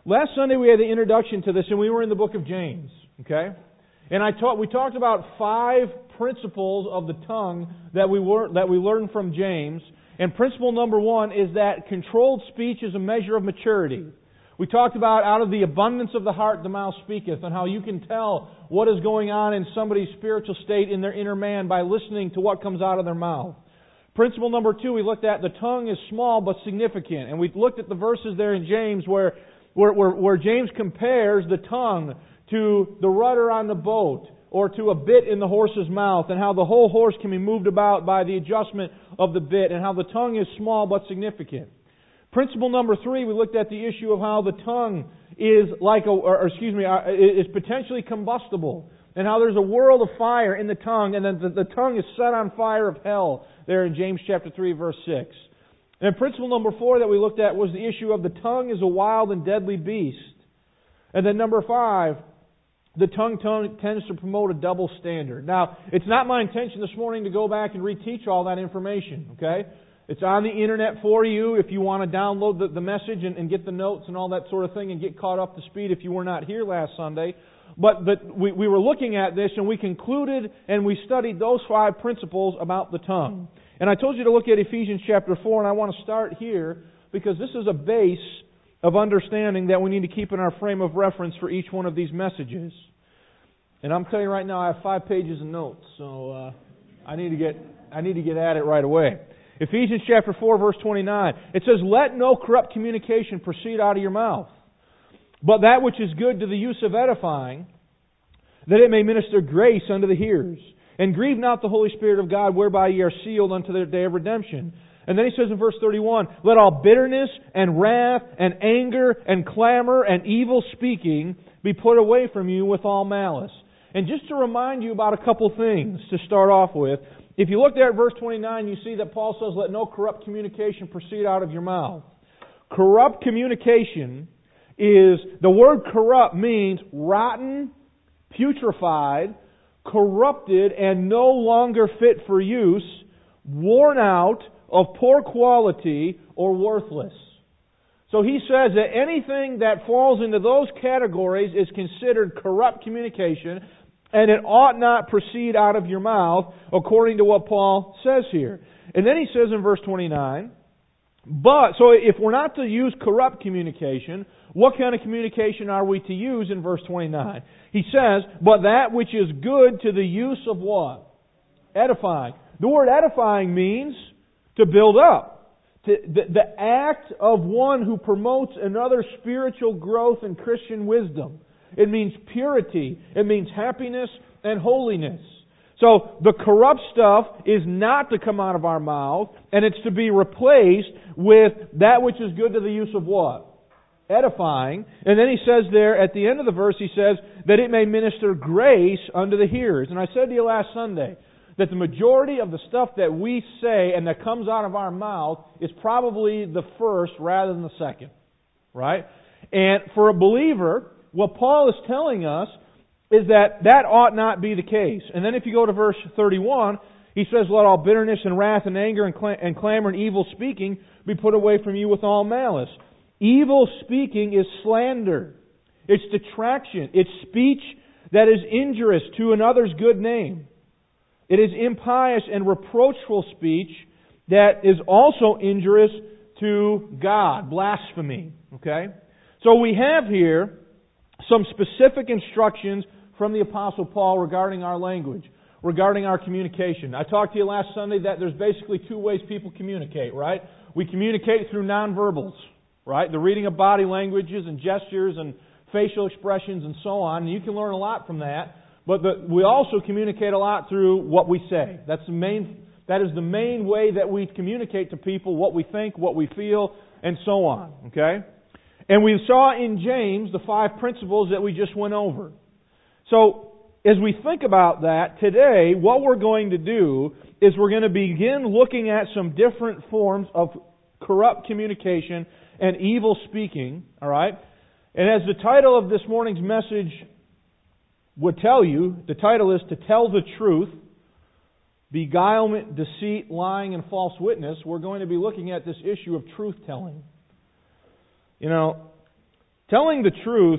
Last Sunday we had the introduction to this, and we were in the book of James, okay? And we talked about 5 principles of the tongue that we learned from James. And principle number 1 is that controlled speech is a measure of maturity. We talked about out of the abundance of the heart the mouth speaketh, and how you can tell what is going on in somebody's spiritual state in their inner man by listening to what comes out of their mouth. Principle number 2, we looked at the tongue is small but significant. And we looked at the verses there in James where James compares the tongue to the rudder on the boat or to a bit in the horse's mouth, and how the whole horse can be moved about by the adjustment of the bit, and how the tongue is small but significant. Principle number 3, we looked at the issue of how the tongue is is potentially combustible, and how there's a world of fire in the tongue, and then the tongue is set on fire of hell there in James chapter 3 verse 6. And principle number 4 that we looked at was the issue of the tongue is a wild and deadly beast. And then number 5, the tongue tends to promote a double standard. Now, it's not my intention this morning to go back and reteach all that information, okay? It's on the internet for you if you want to download the message and get the notes and all that sort of thing and get caught up to speed if you were not here last Sunday. But we were looking at this, and we concluded and we studied those 5 principles about the tongue. And I told you to look at Ephesians chapter 4, and I want to start here because this is a base of understanding that we need to keep in our frame of reference for each one of these messages. And I'm telling you right now, I have 5 pages of notes, so I need to get at it right away. Ephesians chapter 4, verse 29. It says, "Let no corrupt communication proceed out of your mouth, but that which is good to the use of edifying, that it may minister grace unto the hearers. And grieve not the Holy Spirit of God, whereby ye are sealed unto the day of redemption." And then he says in verse 31, "Let all bitterness and wrath and anger and clamor and evil speaking be put away from you with all malice." And just to remind you about a couple things to start off with, if you look there at verse 29, you see that Paul says, "Let no corrupt communication proceed out of your mouth." Corrupt communication is, the word corrupt means rotten, putrefied, corrupted, and no longer fit for use, worn out, of poor quality, or worthless. So he says that anything that falls into those categories is considered corrupt communication, and it ought not proceed out of your mouth, according to what Paul says here. And then he says in verse 29, so if we're not to use corrupt communication, what kind of communication are we to use in verse 29? He says, "But that which is good to the use of" what? Edifying. The word edifying means to build up. The act of one who promotes another spiritual growth and Christian wisdom. It means purity. It means happiness and holiness. So the corrupt stuff is not to come out of our mouth, and it's to be replaced with that which is good to the use of what? Edifying. And then he says there at the end of the verse, he says that it may minister grace unto the hearers. And I said to you last Sunday that the majority of the stuff that we say and that comes out of our mouth is probably the first rather than the second. Right? And for a believer, what Paul is telling us is that ought not be the case. And then if you go to verse 31, he says, "Let all bitterness and wrath and anger and clamor and evil speaking be put away from you with all malice." Evil speaking is slander. It's detraction. It's speech that is injurious to another's good name. It is impious and reproachful speech that is also injurious to God. Blasphemy. Okay? So we have here some specific instructions from the Apostle Paul regarding our language, regarding our communication. I talked to you last Sunday that there's basically 2 ways people communicate, right? We communicate through nonverbals, right? The reading of body languages and gestures and facial expressions and so on. And you can learn a lot from that. But we also communicate a lot through what we say. That is the main way that we communicate to people what we think, what we feel, and so on. Okay? And we saw in James the 5 principles that we just went over. So, as we think about that, today, what we're going to do is we're going to begin looking at some different forms of corrupt communication and evil speaking. Alright? And as the title of this morning's message would tell you, the title is "To Tell the Truth, Beguilement, Deceit, Lying, and False Witness." We're going to be looking at this issue of truth-telling. You know, Telling the truth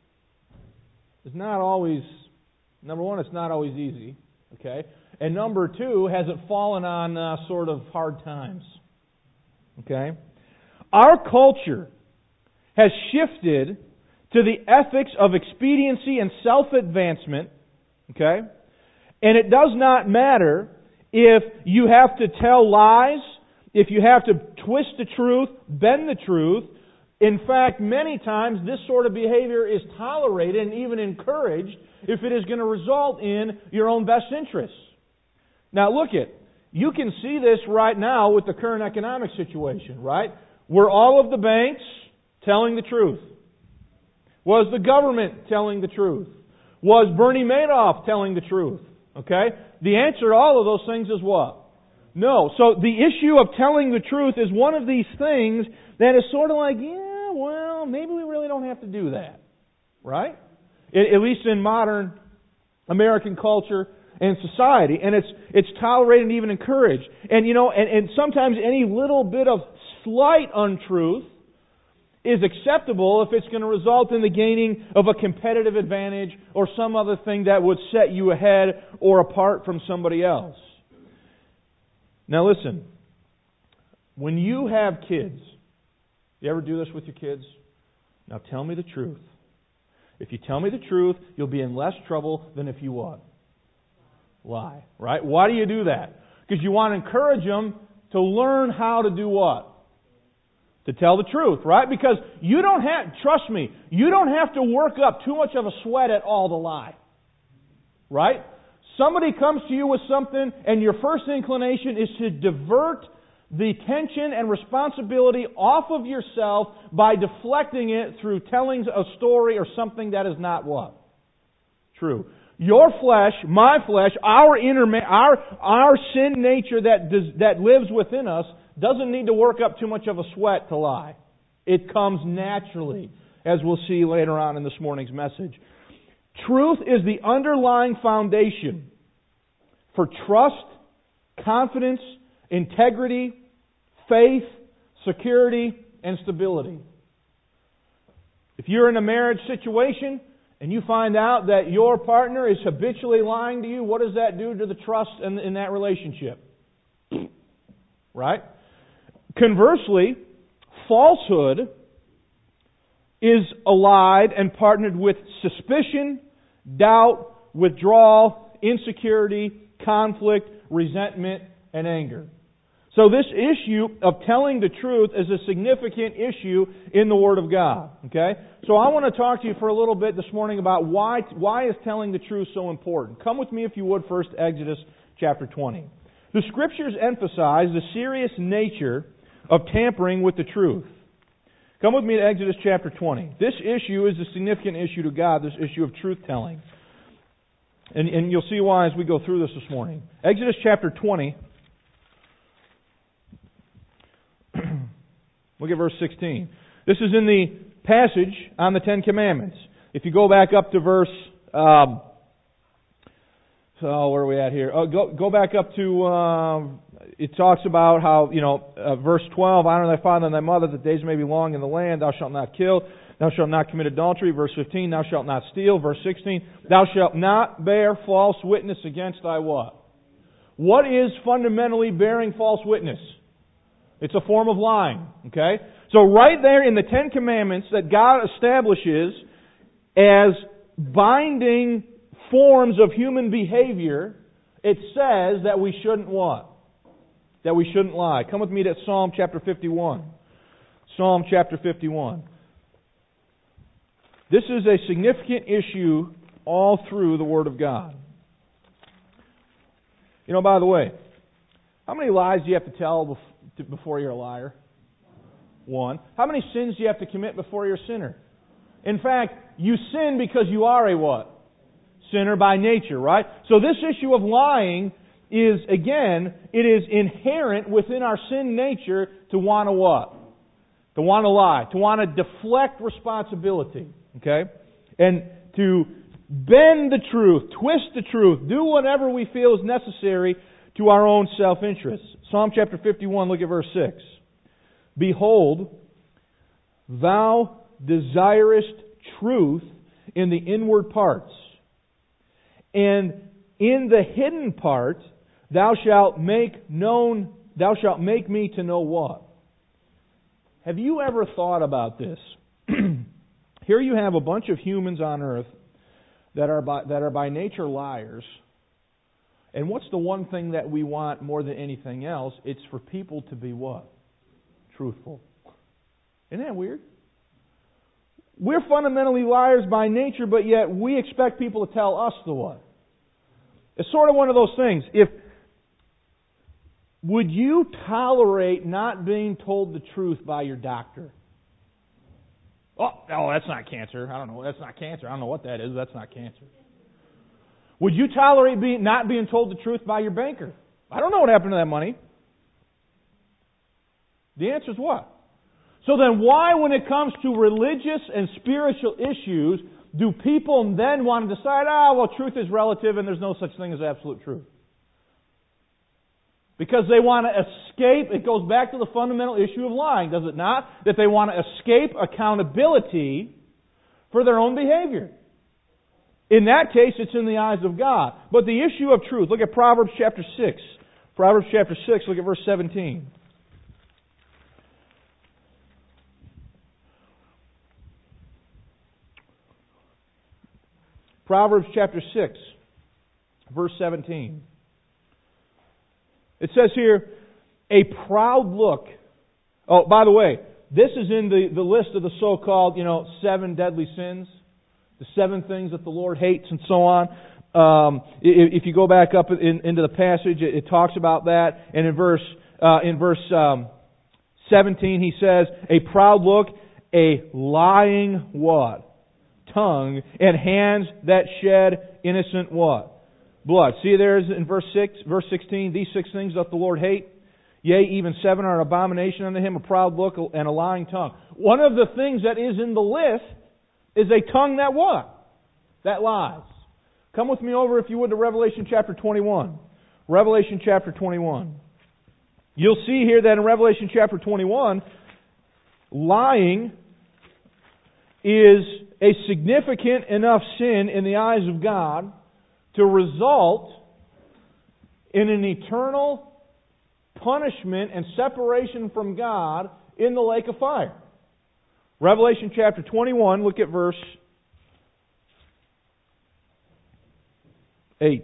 is not always, number one, it's not always easy. Okay? And number two, has it fallen on sort of hard times? Okay? Our culture has shifted to the ethics of expediency and self-advancement. Okay? And it does not matter if you have to tell lies, if you have to twist the truth, bend the truth. In fact, many times this sort of behavior is tolerated and even encouraged if it is going to result in your own best interests. Now look it. You can see this right now with the current economic situation, right? Were all of the banks telling the truth? Was the government telling the truth? Was Bernie Madoff telling the truth? Okay? The answer to all of those things is what? No. So the issue of telling the truth is one of these things that is sort of like, yeah, well, maybe we really don't have to do that. Right? At least in modern American culture and society. And it's tolerated and even encouraged. And and sometimes any little bit of slight untruth is acceptable if it's going to result in the gaining of a competitive advantage or some other thing that would set you ahead or apart from somebody else. Now listen, when you have kids, you ever do this with your kids? Now tell me the truth. If you tell me the truth, you'll be in less trouble than if you what? Lie. Right? Why do you do that? Because you want to encourage them to learn how to do what? To tell the truth, right? Because you don't have, trust me, you don't have to work up too much of a sweat at all to lie. Right? Somebody comes to you with something and your first inclination is to divert the tension and responsibility off of yourself by deflecting it through telling a story or something that is not what? True. Your flesh, my flesh, our sin nature that lives within us doesn't need to work up too much of a sweat to lie. It comes naturally, as we'll see later on in this morning's message. Truth is the underlying foundation for trust, confidence, integrity, faith, security, and stability. If you're in a marriage situation and you find out that your partner is habitually lying to you, what does that do to the trust in that relationship? Right? Conversely, falsehood is allied and partnered with suspicion, doubt, withdrawal, insecurity, conflict, resentment, and anger. So this issue of telling the truth is a significant issue in the Word of God. Okay? So I want to talk to you for a little bit this morning about why is telling the truth so important. Come with me, if you would, first to Exodus chapter 20. The Scriptures emphasize the serious nature of tampering with the truth. Come with me to Exodus chapter 20. This issue is a significant issue to God, this issue of truth-telling. And you'll see why as we go through this morning. Exodus chapter 20. Look at verse 16. This is in the passage on the Ten Commandments. If you go back up to verse... where are we at here? Go back up to... it talks about how, verse 12, honor thy father and thy mother, that days may be long in the land. Thou shalt not kill. Thou shalt not commit adultery. Verse 15, thou shalt not steal. Verse 16, thou shalt not bear false witness against thy what? What is fundamentally bearing false witness? It's a form of lying. Okay? So right there in the Ten Commandments that God establishes as binding forms of human behavior, it says that we shouldn't what? That we shouldn't lie. Come with me to Psalm chapter 51. Psalm chapter 51. This is a significant issue all through the Word of God. By the way, how many lies do you have to tell before you're a liar? One. How many sins do you have to commit before you're a sinner? In fact, you sin because you are a what? Sinner by nature, right? So this issue of lying is, again, it is inherent within our sin nature to want to what? To want to lie. To want to deflect responsibility. Okay? And to bend the truth, twist the truth, do whatever we feel is necessary to our own self-interest. Psalm chapter 51, look at verse 6. Behold, thou desirest truth in the inward parts. And in the hidden part thou shalt make me to know what? Have you ever thought about this? Here you have a bunch of humans on earth that are by nature liars. And what's the one thing that we want more than anything else? It's for people to be what? Truthful. Isn't that weird? We're fundamentally liars by nature, but yet we expect people to tell us the what? It's sort of one of those things. Would you tolerate not being told the truth by your doctor? Oh, that's not cancer. I don't know. That's not cancer. I don't know what that is. That's not cancer. Would you tolerate not being told the truth by your banker? I don't know what happened to that money. The answer is what? So then why, when it comes to religious and spiritual issues, do people then want to decide, truth is relative and there's no such thing as absolute truth? Because they want to escape. It goes back to the fundamental issue of lying, does it not? That they want to escape accountability for their own behavior. In that case, it's in the eyes of God. But the issue of truth, look at Proverbs chapter 6. Proverbs chapter 6, look at verse 17. Proverbs chapter 6, verse 17. It says here, a proud look. Oh, by the way, this is in the list of the so-called, 7 deadly sins. The 7 things that the Lord hates and so on. If you go back up into the passage, it talks about that. And in verse 17, he says, a proud look, a lying what? Tongue, and hands that shed innocent what? Blood. See there in verse 16, these 6 things doth the Lord hate. Yea, even 7 are an abomination unto him, a proud look and a lying tongue. One of the things that is in the list is a tongue that what? That lies. Come with me over, if you would, to Revelation chapter 21. Revelation chapter 21. You'll see here that in Revelation chapter 21, lying is a significant enough sin in the eyes of God to result in an eternal punishment and separation from God in the lake of fire. Revelation chapter 21, look at verse 8.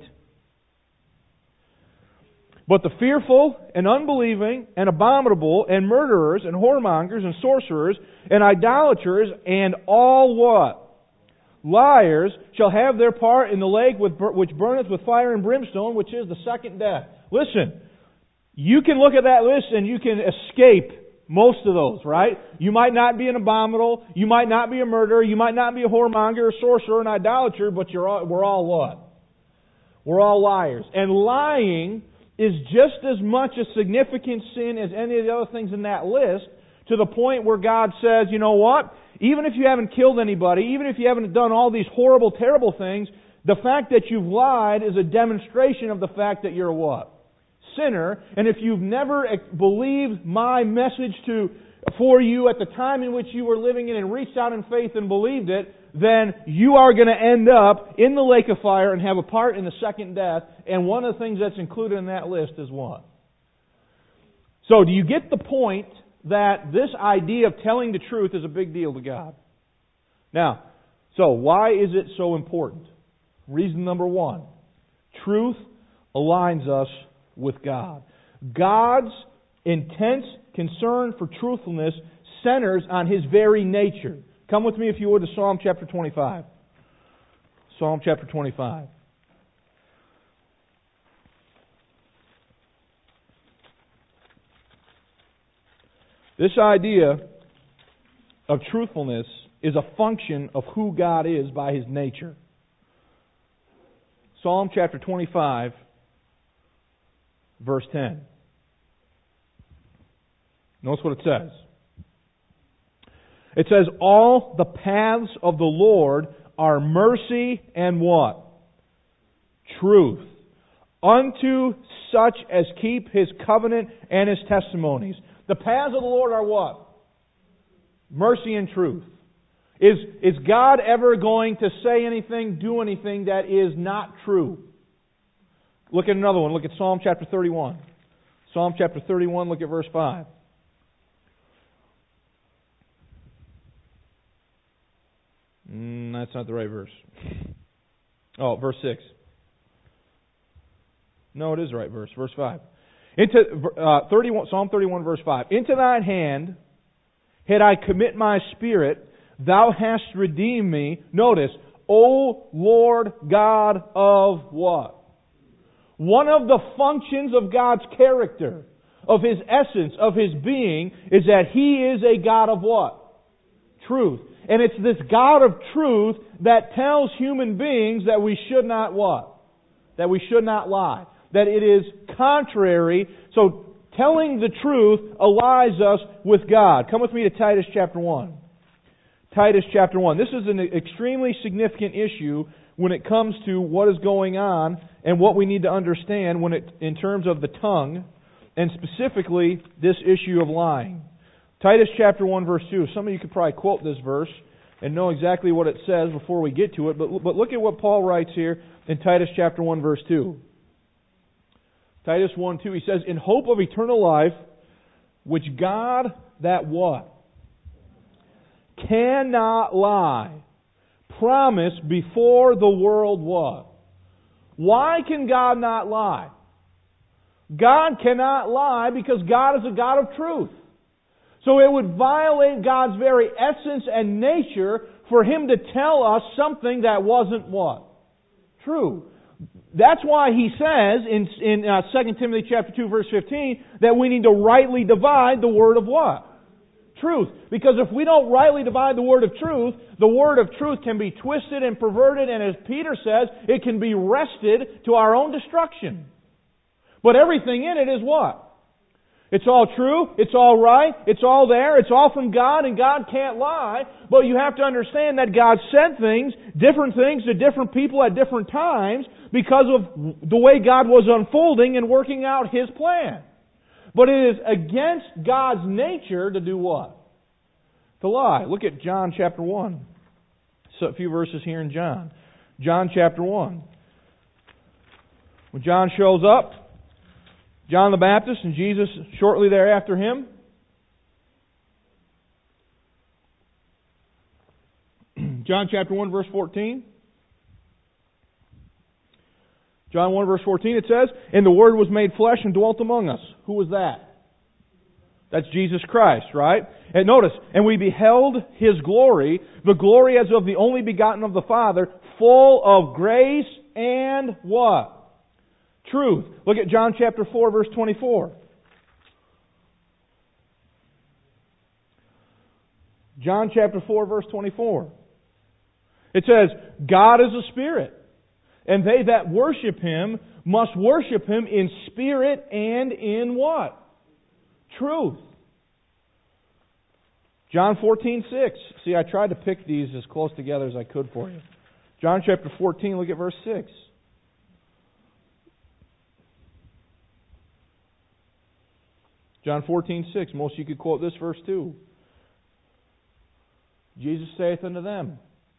But the fearful and unbelieving and abominable and murderers and whoremongers and sorcerers and idolaters and all what? Liars shall have their part in the lake which burneth with fire and brimstone, which is the second death. Listen, you can look at that list and you can escape most of those, right? You might not be an abominable, you might not be a murderer, you might not be a whoremonger, a sorcerer, an idolater, but we're all what? We're all liars. And lying is just as much a significant sin as any of the other things in that list, to the point where God says, you know what? Even if you haven't killed anybody, even if you haven't done all these horrible, terrible things, the fact that you've lied is a demonstration of the fact that you're a what? Sinner. And if you've never believed my message for you at the time in which you were living in and reached out in faith and believed it, then you are going to end up in the lake of fire and have a part in the second death. And one of the things that's included in that list is what? So do you get the point that this idea of telling the truth is a big deal to God? Now, so why is it so important? Reason number 1. Truth aligns us with God. God's intense concern for truthfulness centers on His very nature. Come with me, if you would, to Psalm chapter 25. Psalm chapter 25. This idea of truthfulness is a function of who God is by His nature. Psalm chapter 25, verse 10. Notice what it says. It says, all the paths of the Lord are mercy and what? Truth. Unto such as keep His covenant and His testimonies. The paths of the Lord are what? Mercy and truth. Is God ever going to say anything, do anything that is not true? Look at another one. Look at Psalm chapter 31. Psalm chapter 31, look at verse 5. That's not the right verse. Oh, verse 6. No, it is the right verse. Verse 5. Psalm 31, verse 5. Into thine hand had I commit my spirit. Thou hast redeemed me. Notice, O Lord God of what? One of the functions of God's character, of His essence, of His being, is that He is a God of what? Truth. And it's this God of truth that tells human beings that we should not what? That we should not lie. That it is contrary. So, telling the truth allies us with God. Come with me to Titus chapter 1. Titus chapter 1. This is an extremely significant issue when it comes to what is going on and what we need to understand in terms of the tongue, and specifically this issue of lying. Titus chapter 1 verse 2. Some of you could probably quote this verse and know exactly what it says before we get to it, but look at what Paul writes here in Titus chapter 1 verse 2. Titus 1:2, he says, in hope of eternal life, which God that what? Cannot lie, promised before the world what? Why can God not lie? God cannot lie because God is a God of truth. So it would violate God's very essence and nature for Him to tell us something that wasn't what? True. That's why he says in 2 Timothy chapter 2 verse 15 that we need to rightly divide the word of what? Truth. Because if we don't rightly divide the word of truth can be twisted and perverted, and as Peter says, it can be wrested to our own destruction. But everything in it is what? It's all true, it's all right, it's all there, it's all from God, and God can't lie. But you have to understand that God sent different things to different people at different times because of the way God was unfolding and working out His plan. But it is against God's nature to do what? To lie. Look at John chapter 1. So a few verses here in John. John chapter 1. When John shows up, John the Baptist and Jesus shortly thereafter him. John chapter 1 verse 14. John 1 verse 14 it says, and the Word was made flesh and dwelt among us. Who was that? That's Jesus Christ, right? And notice, and we beheld His glory, the glory as of the only begotten of the Father, full of grace and what? Truth. Look at John chapter 4 verse 24. John chapter 4 verse 24. It says, God is a spirit, and they that worship Him must worship Him in spirit and in what? Truth. John 14:6. See, I tried to pick these as close together as I could for you. John chapter 14, look at verse 6. John 14:6. Most of you could quote this verse too. Jesus saith unto them,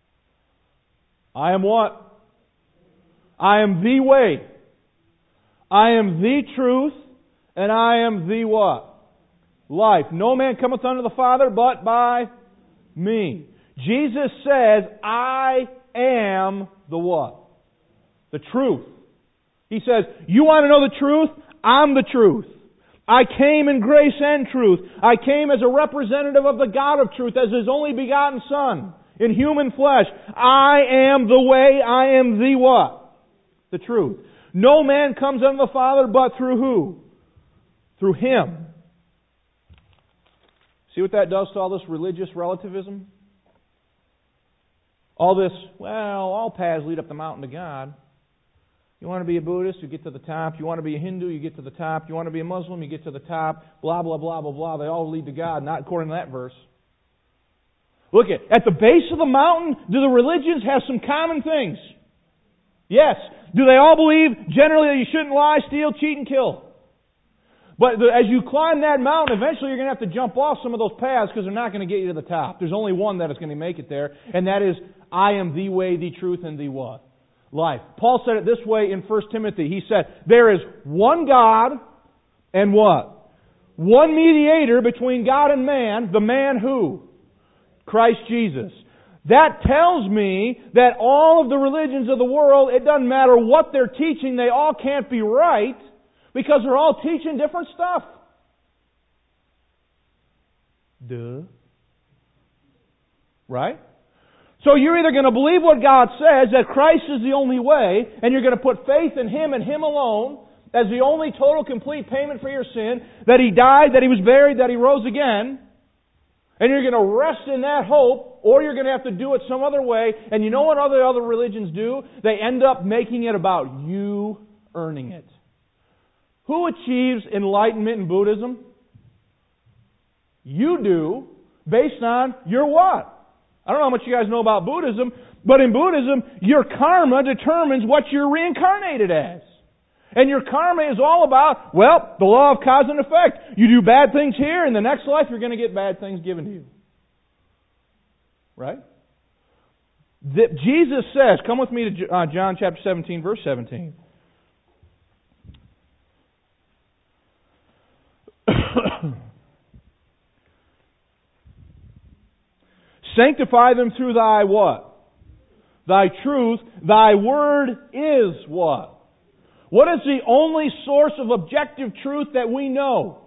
I am what? I am the way. I am the truth. And I am the what? Life. No man cometh unto the Father but by me. Jesus says, I am the what? The truth. He says, you want to know the truth? I'm the truth. I came in grace and truth. I came as a representative of the God of truth, as His only begotten Son, in human flesh. I am the way, I am the what? The truth. No man comes unto the Father but through who? Through Him. See what that does to all this religious relativism? All this, well, all paths lead up the mountain to God. You want to be a Buddhist, you get to the top. You want to be a Hindu, you get to the top. You want to be a Muslim, you get to the top. Blah, blah, blah, blah, blah. They all lead to God, not according to that verse. Look at the base of the mountain, do the religions have some common things? Yes. Do they all believe generally that you shouldn't lie, steal, cheat, and kill? But as you climb that mountain, eventually you're going to have to jump off some of those paths because they're not going to get you to the top. There's only one that is going to make it there, and that is, I am the way, the truth, and the what? Life. Paul said it this way in 1 Timothy. He said, there is one God and what? One mediator between God and man, the man who? Christ Jesus. That tells me that all of the religions of the world, it doesn't matter what they're teaching, they all can't be right because they're all teaching different stuff. Duh. Right? So you're either going to believe what God says, that Christ is the only way, and you're going to put faith in Him and Him alone as the only total, complete payment for your sin, that He died, that He was buried, that He rose again, and you're going to rest in that hope, or you're going to have to do it some other way. And you know what other religions do? They end up making it about you earning it. Who achieves enlightenment in Buddhism? You do, based on your what? I don't know how much you guys know about Buddhism, but in Buddhism, your karma determines what you're reincarnated as. And your karma is all about, well, the law of cause and effect. You do bad things here, in the next life you're going to get bad things given to you. Right? Jesus says, come with me to John chapter 17, verse 17. Sanctify them through thy what? Thy truth. Thy word is what? What is the only source of objective truth that we know?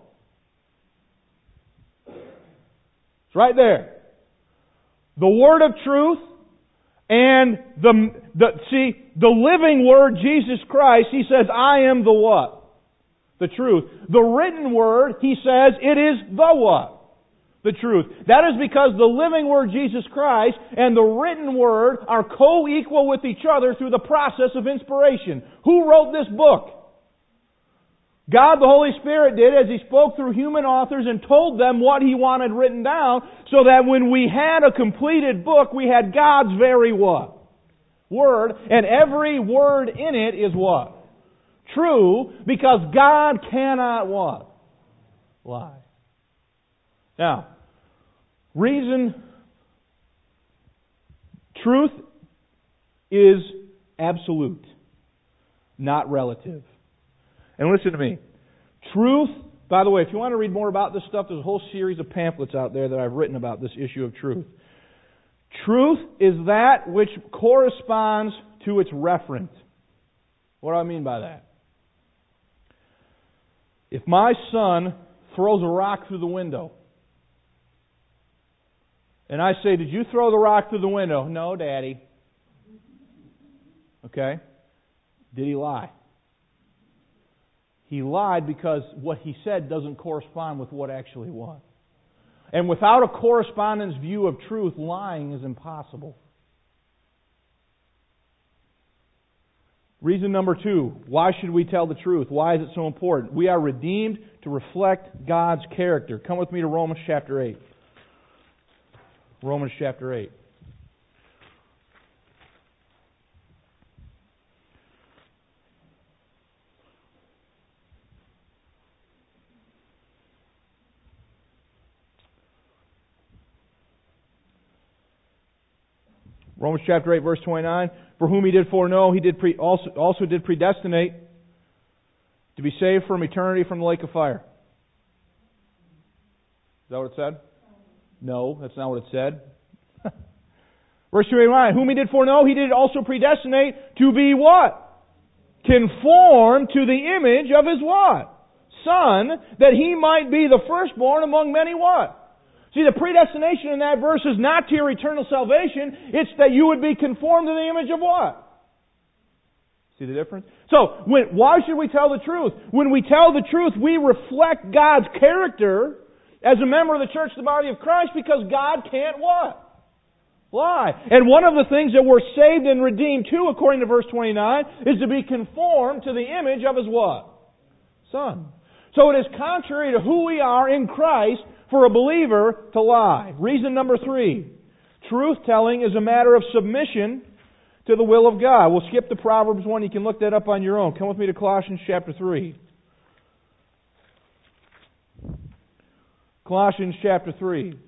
It's right there. The word of truth and the living word, Jesus Christ, He says, I am the what? The truth. The written word, He says, it is the what? The truth. That is because the living Word, Jesus Christ, and the written Word are co-equal with each other through the process of inspiration. Who wrote this book? God, the Holy Spirit, did as He spoke through human authors and told them what He wanted written down, so that when we had a completed book, we had God's very what? Word. And every word in it is what? True, because God cannot what? Lie. Now, truth is absolute, not relative. And listen to me. Truth, by the way, if you want to read more about this stuff, there's a whole series of pamphlets out there that I've written about this issue of truth. Truth is that which corresponds to its referent. What do I mean by that? If my son throws a rock through the window, and I say, did you throw the rock through the window? No, Daddy. Okay? Did he lie? He lied because what he said doesn't correspond with what actually was. And without a correspondence view of truth, lying is impossible. Reason number 2, why should we tell the truth? Why is it so important? We are redeemed to reflect God's character. Come with me to Romans chapter 8. Romans chapter 8. Romans chapter 8, verse 29. For whom He did foreknow, He did also did predestinate to be saved from eternity from the lake of fire. Is that what it said? No, that's not what it said. Verse 29, whom He did foreknow, He did also predestinate to be what? Conformed to the image of His what? Son, that He might be the firstborn among many what? See, the predestination in that verse is not to your eternal salvation, it's that you would be conformed to the image of what? See the difference? So, why should we tell the truth? When we tell the truth, we reflect God's character as a member of the church, the body of Christ, because God can't what? Lie. And one of the things that we're saved and redeemed to, according to verse 29, is to be conformed to the image of His what? Son. So it is contrary to who we are in Christ for a believer to lie. Reason number 3. Truth-telling is a matter of submission to the will of God. We'll skip to Proverbs 1. You can look that up on your own. Come with me to Colossians chapter 3. Colossians chapter 3.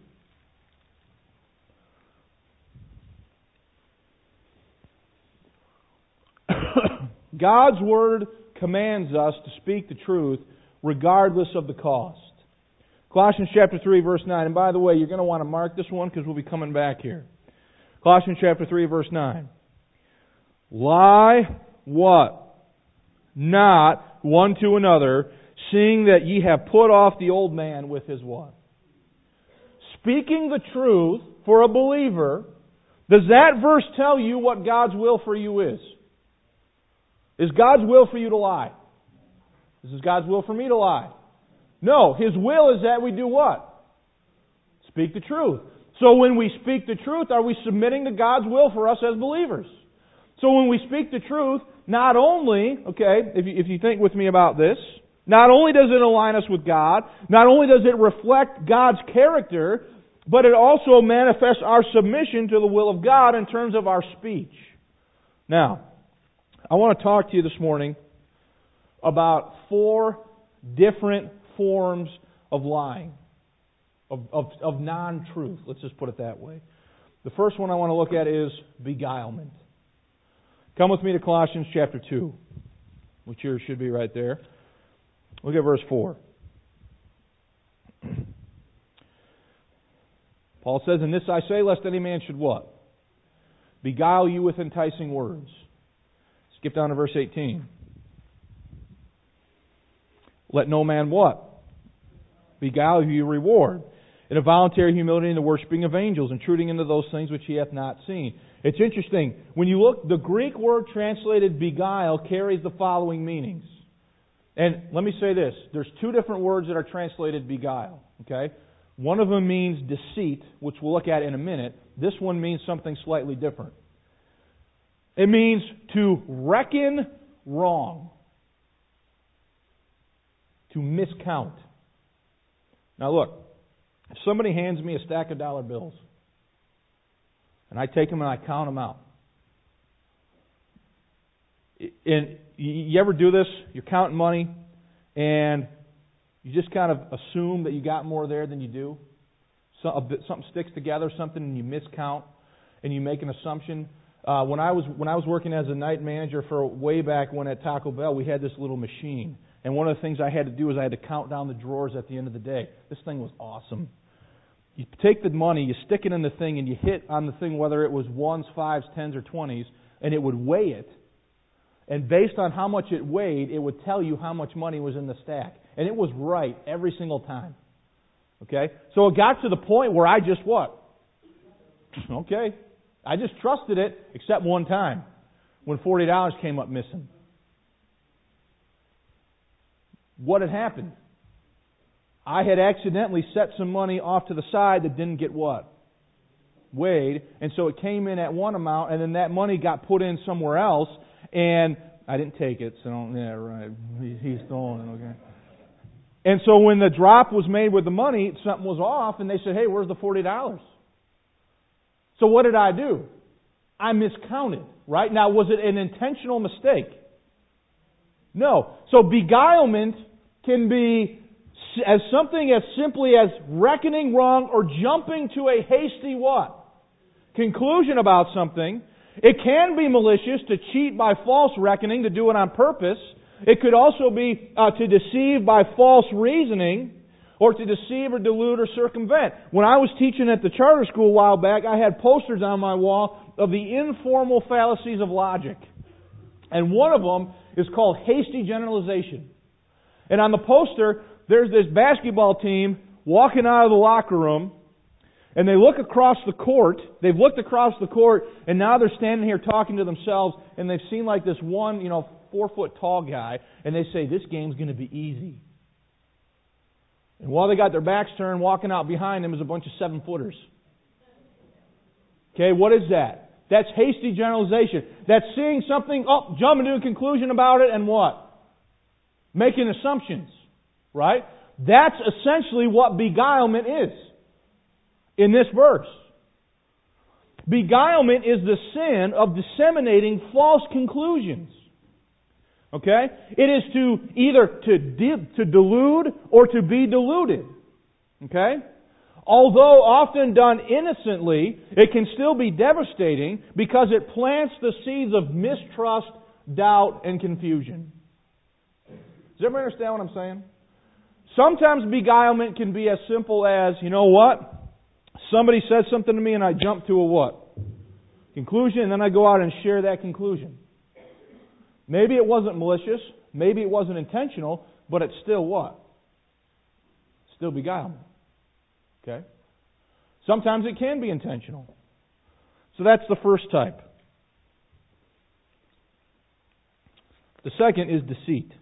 God's Word commands us to speak the truth regardless of the cost. Colossians chapter 3, verse 9. And by the way, you're going to want to mark this one because we'll be coming back here. Colossians chapter 3, verse 9. Lie what? Not one to another, seeing that ye have put off the old man with his what? Speaking the truth for a believer, does that verse tell you what God's will for you is? Is God's will for you to lie? This is God's will for me to lie. No, His will is that we do what? Speak the truth. So when we speak the truth, are we submitting to God's will for us as believers? So when we speak the truth, not only, if you think with me about this, not only does it align us with God, not only does it reflect God's character, but it also manifests our submission to the will of God in terms of our speech. Now, I want to talk to you this morning about 4 different forms of lying, of non-truth. Let's just put it that way. The first one I want to look at is beguilement. Come with me to Colossians chapter 2, which here should be right there. Look at verse 4. Paul says, "And this I say, lest any man should" what? "Beguile you with enticing words." Skip down to verse 18. "Let no man" what? "Beguile you reward. In a voluntary humility in the worshipping of angels, intruding into those things which he hath not seen." It's interesting. When you look, the Greek word translated beguile carries the following meanings. And let me say this. There's 2 different words that are translated beguile. Okay? One of them means deceit, which we'll look at in a minute. This one means something slightly different. It means to reckon wrong. To miscount. Now look, if somebody hands me a stack of dollar bills, and I take them and I count them out, and you ever do this? You're counting money, and you just kind of assume that you got more there than you do. Something sticks together, something, and you miscount, and you make an assumption. When I was working as a night manager for way back when at Taco Bell, we had this little machine. And one of the things I had to do was I had to count down the drawers at the end of the day. This thing was awesome. You take the money, you stick it in the thing, and you hit on the thing whether it was 1s, 5s, 10s, or 20s, and it would weigh it. And based on how much it weighed, it would tell you how much money was in the stack. And it was right every single time. Okay? So it got to the point where I just what? Okay. I just trusted it, except one time when $40 came up missing. What had happened? I had accidentally set some money off to the side that didn't get what? Weighed. And so it came in at one amount, and then that money got put in somewhere else, and I didn't take it, so yeah, right. He's stolen it, okay. And so when the drop was made with the money, something was off, and they said, "Hey, where's the $40?" So what did I do? I miscounted, right? Now, was it an intentional mistake? No. So beguilement can be as something as simply as reckoning wrong or jumping to a hasty what? Conclusion about something. It can be malicious to cheat by false reckoning, to do it on purpose. It could also be to deceive by false reasoning, or to deceive or delude or circumvent. When I was teaching at the charter school a while back, I had posters on my wall of the informal fallacies of logic. And one of them is called hasty generalization. And on the poster, there's this basketball team walking out of the locker room, and they look across the court. They've looked across the court, and now they're standing here talking to themselves, and they've seen like this one, 4-foot tall guy, and they say, "This game's going to be easy." And while they got their backs turned, walking out behind them is a bunch of 7-footers. Okay, what is that? That's hasty generalization. That's seeing something, jumping to a conclusion about it, and what? Making assumptions. Right? That's essentially what beguilement is in this verse. Beguilement is the sin of disseminating false conclusions. Okay? It is to either to delude or to be deluded. Okay? Although often done innocently, it can still be devastating because it plants the seeds of mistrust, doubt, and confusion. Does everybody understand what I'm saying? Sometimes beguilement can be as simple as, you know what? Somebody says something to me and I jump to a what? Conclusion, and then I go out and share that conclusion. Maybe it wasn't malicious, maybe it wasn't intentional, but it's still what? Still beguilement. Okay? Sometimes it can be intentional. So that's the first type. The second is deceit.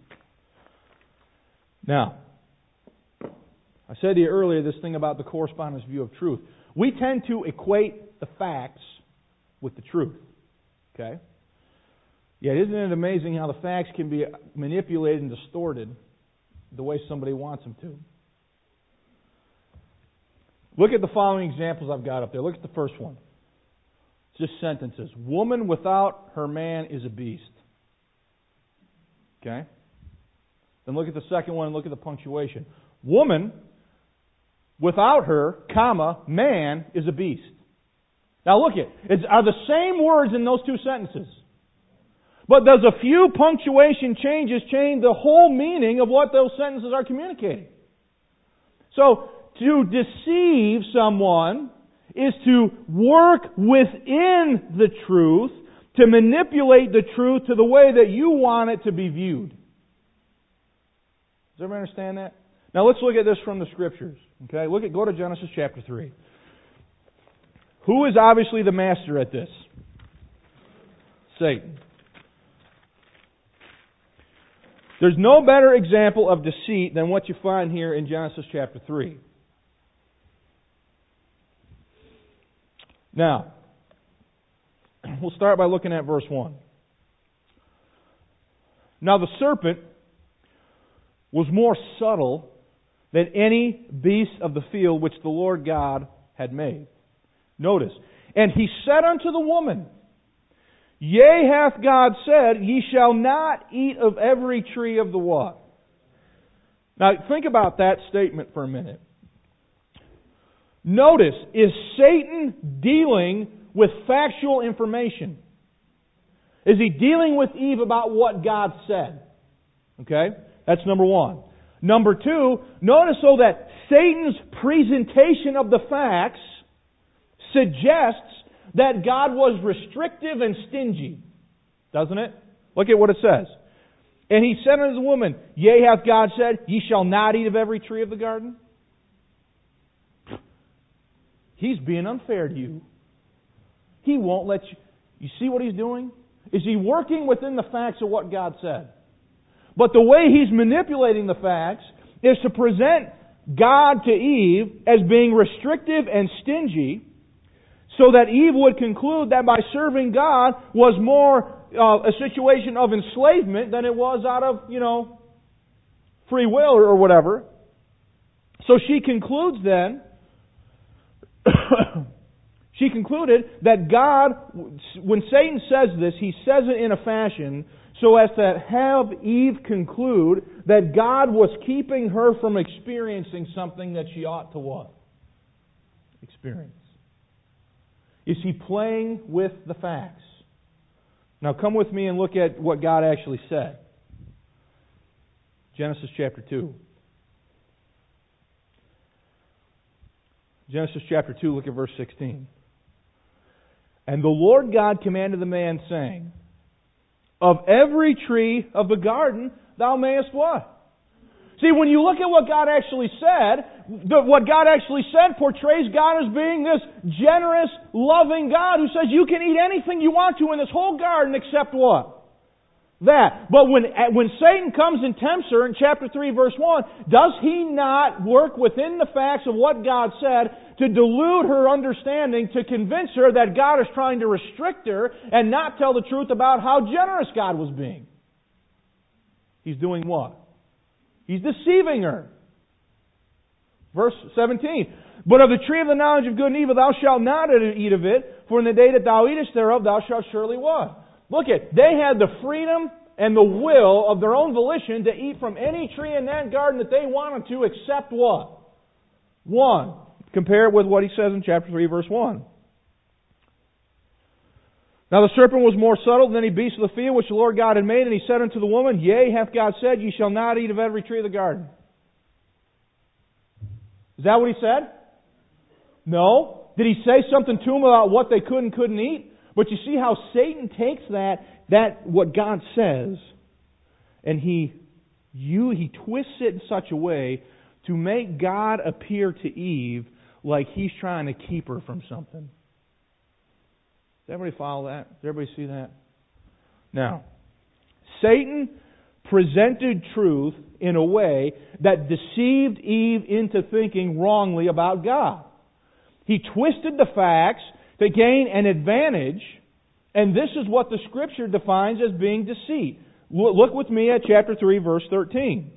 Now, I said to you earlier this thing about the correspondence view of truth. We tend to equate the facts with the truth. Okay? Yet isn't it amazing how the facts can be manipulated and distorted the way somebody wants them to? Look at the following examples I've got up there. Look at the first one. It's just sentences. Woman without her man is a beast. Okay? Then look at the second one and look at the punctuation. Woman without her, comma, man is a beast. Now look at are the same words in those two sentences. But does a few punctuation changes change the whole meaning of what those sentences are communicating? So, to deceive someone is to work within the truth, to manipulate the truth to the way that you want it to be viewed. Does everyone understand that? Now let's look at this from the Scriptures. Okay, go to Genesis chapter 3. Who is obviously the master at this? Satan. There's no better example of deceit than what you find here in Genesis chapter 3. Now, we'll start by looking at verse 1. Now the serpent was more subtle than any beast of the field which the Lord God had made. Notice, and he said unto the woman, Yea, hath God said, Ye shall not eat of every tree of the what? Now think about that statement for a minute. Notice, is Satan dealing with factual information? Is he dealing with Eve about what God said? Okay? That's number one. Number two, notice so that Satan's presentation of the facts suggests that God was restrictive and stingy. Doesn't it? Look at what it says. And he said unto the woman, Yea, hath God said, Ye shall not eat of every tree of the garden? He's being unfair to you. He won't let you. You see what he's doing? Is he working within the facts of what God said? But the way he's manipulating the facts is to present God to Eve as being restrictive and stingy, so that Eve would conclude that by serving God was more a situation of enslavement than it was out of, free will or whatever. So she concludes then, she concluded that God, when Satan says this, he says it in a fashion so as to have Eve conclude that God was keeping her from experiencing something that she ought to what? Experience. Is he playing with the facts? Now come with me and look at what God actually said. Genesis chapter 2. Genesis chapter 2, look at verse 16. And the Lord God commanded the man, saying, Of every tree of the garden thou mayest what? See, when you look at what God actually said, what God actually said portrays God as being this generous, loving God who says you can eat anything you want to in this whole garden except what? That. But when Satan comes and tempts her in chapter 3 verse 1, does he not work within the facts of what God said to delude her understanding, to convince her that God is trying to restrict her and not tell the truth about how generous God was being? He's doing what? He's deceiving her. Verse 17. But of the tree of the knowledge of good and evil thou shalt not eat of it, for in the day that thou eatest thereof thou shalt surely what? Look at, they had the freedom and the will of their own volition to eat from any tree in that garden that they wanted to, except what? 1. Compare it with what he says in chapter 3, verse 1. Now the serpent was more subtle than any beast of the field which the Lord God had made, and he said unto the woman, Yea, hath God said, Ye shall not eat of every tree of the garden. Is that what he said? No. Did he say something to them about what they could and couldn't eat? But you see how Satan takes that what God says, and he twists it in such a way to make God appear to Eve like he's trying to keep her from something. Does everybody follow that? Does everybody see that? Now, Satan presented truth in a way that deceived Eve into thinking wrongly about God. He twisted the facts to gain an advantage, and this is what the Scripture defines as being deceit. Look with me at chapter 3, verse 13.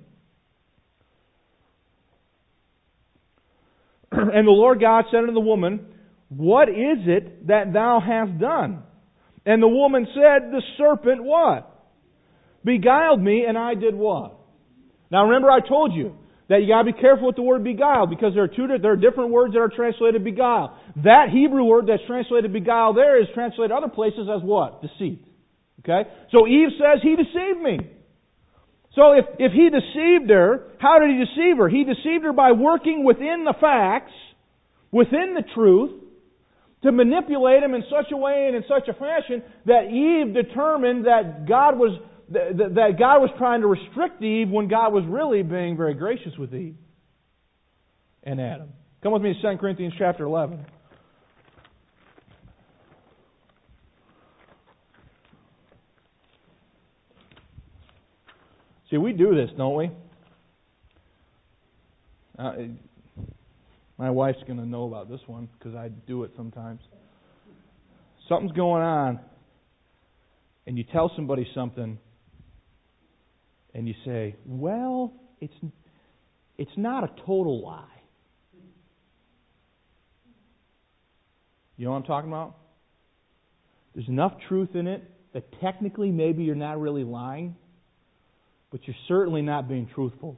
And the Lord God said unto the woman, What is it that thou hast done? And the woman said, The serpent what? Beguiled me, and I did what? Now remember I told you that you got to be careful with the word beguiled, because there are different words that are translated beguile. That Hebrew word that's translated beguile there is translated other places as what? Deceit. Okay? So Eve says, He deceived me. So if He deceived her, how did He deceive her? He deceived her by working within the facts, within the truth, to manipulate him in such a way and in such a fashion that Eve determined that God was trying to restrict Eve when God was really being very gracious with Eve and Adam. Come with me to 2 Corinthians chapter 11. See, we do this, don't we? My wife's going to know about this one because I do it sometimes. Something's going on, and you tell somebody something, and you say, well, it's not a total lie. You know what I'm talking about? There's enough truth in it that technically maybe you're not really lying, but you're certainly not being truthful.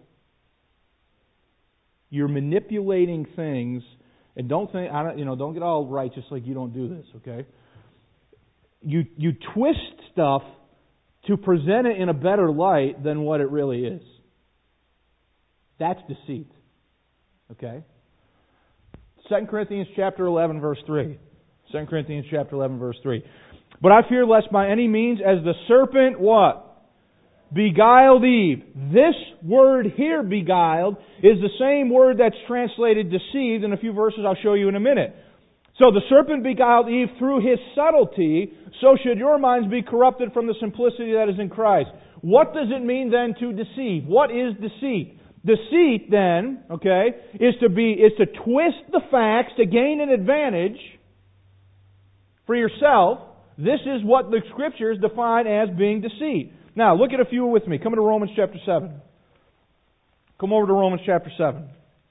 You're manipulating things, and don't get all righteous like you don't do this, okay? You twist stuff to present it in a better light than what it really is. That's deceit. Okay? 2 Corinthians chapter 11, verse 3. 2 Corinthians chapter 11, verse 3. But I fear lest by any means, as the serpent, what? Beguiled Eve. This word here, beguiled, is the same word that's translated deceived in a few verses I'll show you in a minute. So the serpent beguiled Eve through his subtlety, so should your minds be corrupted from the simplicity that is in Christ. What does it mean then to deceive? What is deceit? Deceit then, okay, is to twist the facts to gain an advantage for yourself. This is what the Scriptures define as being deceit. Now, look at a few with me. Come to Romans chapter 7. Come over to Romans chapter 7.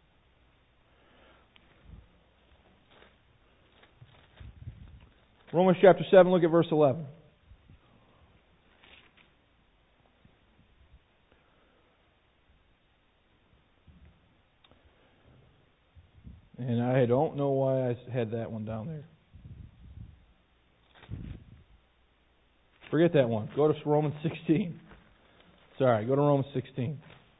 Romans chapter 7, look at verse 11. And I don't know why I had that one down there. Forget that one. Go to Romans 16. Sorry, go to Romans 16.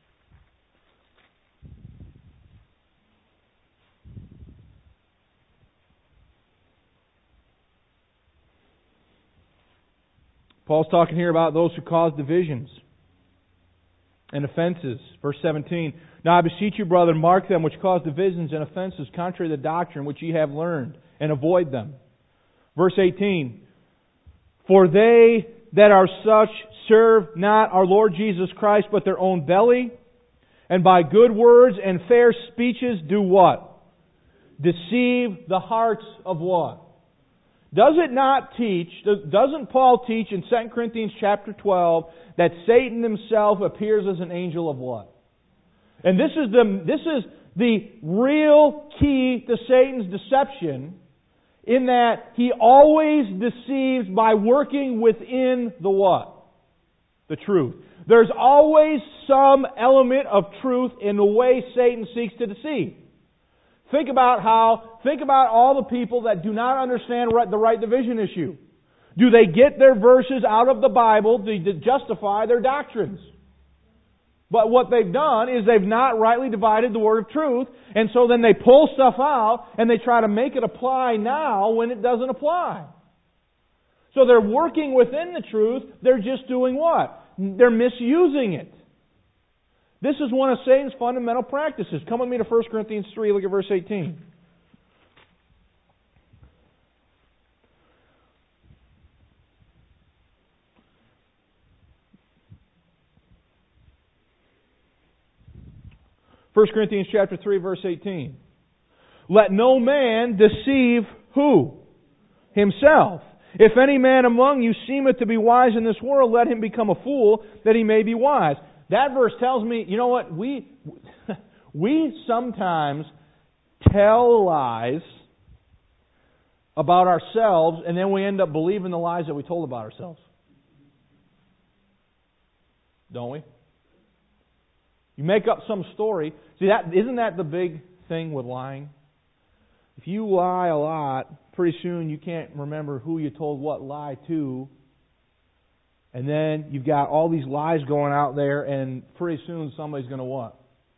Paul's talking here about those who cause divisions and offenses. Verse 17. Now I beseech you, brethren, mark them which cause divisions and offenses contrary to the doctrine which ye have learned, and avoid them. Verse 18. For they that are such serve not our Lord Jesus Christ, but their own belly, and by good words and fair speeches do what? Deceive the hearts of what? Doesn't Paul teach in 2 Corinthians chapter 12 that Satan himself appears as an angel of what? And this is the real key to Satan's deception, in that he always deceives by working within the what? The truth. There's always some element of truth in the way Satan seeks to deceive. Think about all the people that do not understand the right division issue. Do they get their verses out of the Bible to justify their doctrines? But what they've done is they've not rightly divided the word of truth, and so then they pull stuff out and they try to make it apply now when it doesn't apply. So they're working within the truth, they're just doing what? They're misusing it. This is one of Satan's fundamental practices. Come with me to 1 Corinthians 3, look at verse 18. First Corinthians chapter 3, verse 18. Let no man deceive who? Himself. If any man among you seemeth to be wise in this world, let him become a fool, that he may be wise. That verse tells me, you know what? We sometimes tell lies about ourselves, and then we end up believing the lies that we told about ourselves. Don't we? You make up some story. See, isn't that the big thing with lying? If you lie a lot, pretty soon you can't remember who you told what lie to. And then you've got all these lies going out there, and pretty soon somebody's going to what?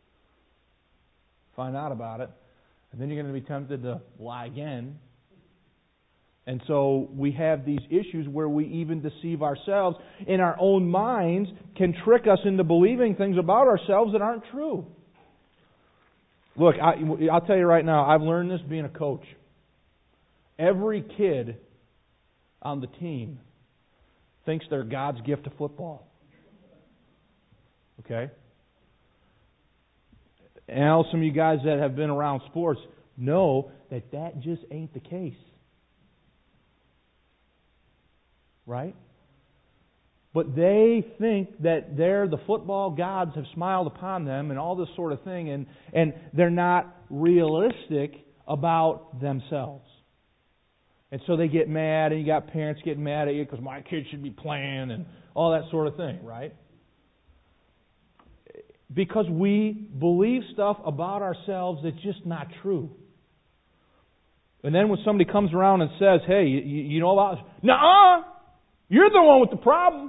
Find out about it. And then you're going to be tempted to lie again. And so we have these issues where we even deceive ourselves. In our own minds can trick us into believing things about ourselves that aren't true. Look, I'll tell you right now, I've learned this being a coach. Every kid on the team thinks they're God's gift to football. Okay? And I know some of you guys that have been around sports know that just ain't the case. Right? But they think that the football gods have smiled upon them and all this sort of thing, and they're not realistic about themselves. And so they get mad, and you got parents getting mad at you because my kid should be playing and all that sort of thing, right? Because we believe stuff about ourselves that's just not true. And then when somebody comes around and says, hey, you know about... Nuh-uh! You're the one with the problem.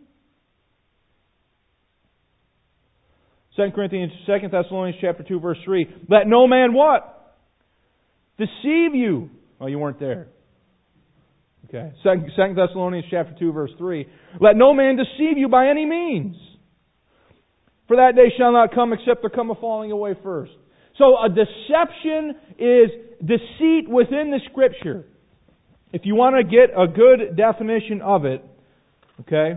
2 Thessalonians chapter 2, verse 3. Let no man what? Deceive you. Oh, you weren't there. Okay. 2 Thessalonians chapter 2, verse 3. Let no man deceive you by any means. For that day shall not come except there come a falling away first. So a deception is deceit within the Scripture. If you want to get a good definition of it, okay,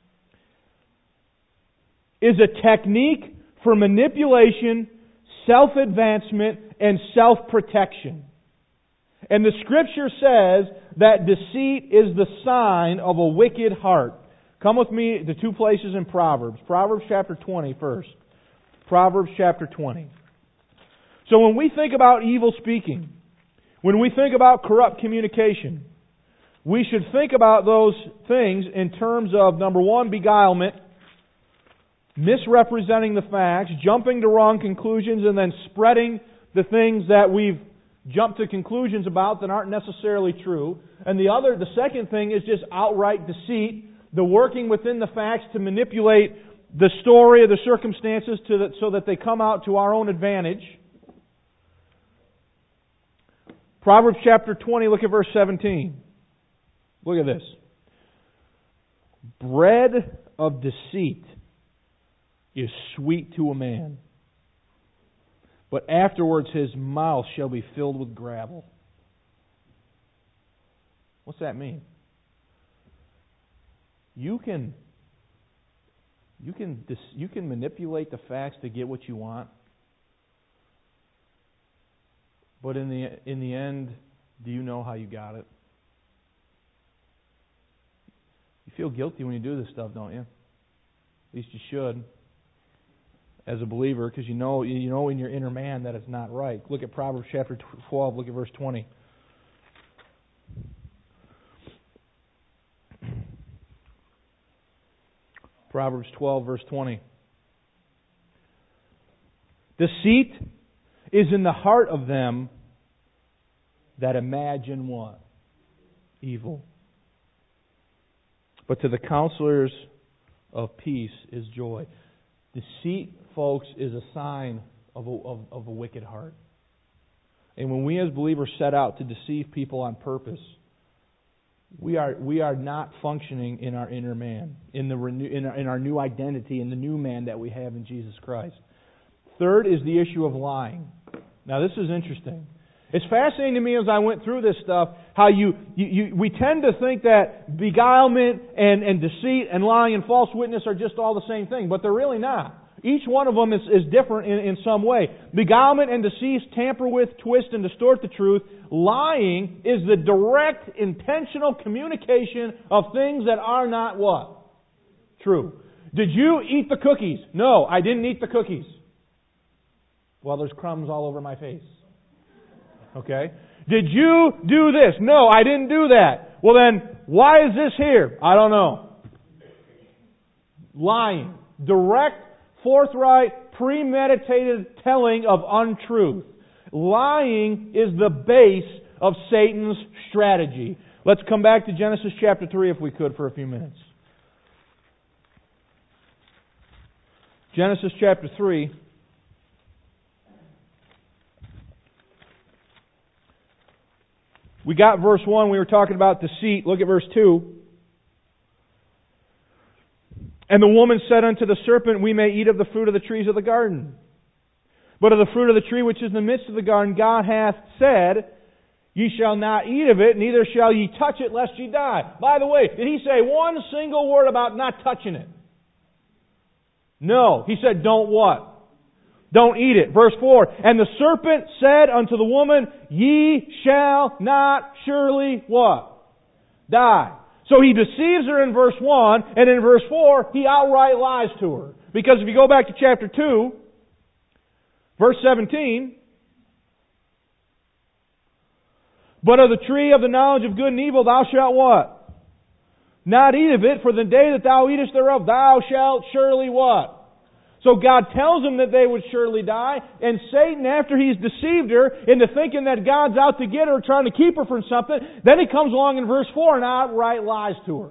is a technique for manipulation, self-advancement, and self-protection. And the Scripture says that deceit is the sign of a wicked heart. Come with me to two places in Proverbs. Proverbs chapter 20 first. Proverbs chapter 20. So when we think about evil speaking, when we think about corrupt communication, we should think about those things in terms of, number one, beguilement, misrepresenting the facts, jumping to wrong conclusions, and then spreading the things that we've jumped to conclusions about that aren't necessarily true. And the second thing is just outright deceit, the working within the facts to manipulate the story or the circumstances so that they come out to our own advantage. Proverbs chapter 20, look at verse 17. Look at this. Bread of deceit is sweet to a man, but afterwards his mouth shall be filled with gravel. What's that mean? You can manipulate the facts to get what you want, but in the end, do you know how you got it? You feel guilty when you do this stuff, don't you? At least you should, as a believer, because you know in your inner man that it's not right. Look at Proverbs chapter 12. Look at verse 20. Proverbs 12, verse 20. Deceit is in the heart of them that imagine what? Evil. But to the counselors of peace is joy. Deceit, folks, is a sign of a wicked heart. And when we as believers set out to deceive people on purpose, we are not functioning in our inner man, in our new identity, in the new man that we have in Jesus Christ. Third is the issue of lying. Now this is interesting. It's fascinating to me as I went through this stuff how we tend to think that beguilement and deceit and lying and false witness are just all the same thing, but they're really not. Each one of them is different in some way. Beguilement and deceit tamper with, twist, and distort the truth. Lying is the direct, intentional communication of things that are not what? True. Did you eat the cookies? No, I didn't eat the cookies. Well, there's crumbs all over my face. Okay? Did you do this? No, I didn't do that. Well then, why is this here? I don't know. Lying. Direct, forthright, premeditated telling of untruth. Lying is the base of Satan's strategy. Let's come back to Genesis chapter 3 if we could for a few minutes. Genesis chapter 3. We got verse 1, we were talking about deceit. Look at verse 2. And the woman said unto the serpent, We may eat of the fruit of the trees of the garden. But of the fruit of the tree which is in the midst of the garden, God hath said, Ye shall not eat of it, neither shall ye touch it, lest ye die. By the way, did He say one single word about not touching it? No. He said, don't what? Don't eat it. Verse 4, And the serpent said unto the woman, Ye shall not surely what? Die. So he deceives her in verse 1, and in verse 4, he outright lies to her. Because if you go back to chapter 2, verse 17, But of the tree of the knowledge of good and evil thou shalt what? Not eat of it, for the day that thou eatest thereof thou shalt surely what? So God tells him that they would surely die, and Satan, after he's deceived her into thinking that God's out to get her, trying to keep her from something, then he comes along in verse 4 and outright lies to her.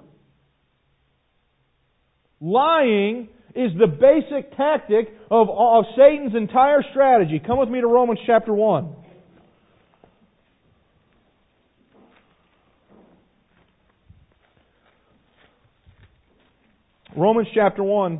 Lying is the basic tactic of Satan's entire strategy. Come with me to Romans chapter 1. Romans chapter 1.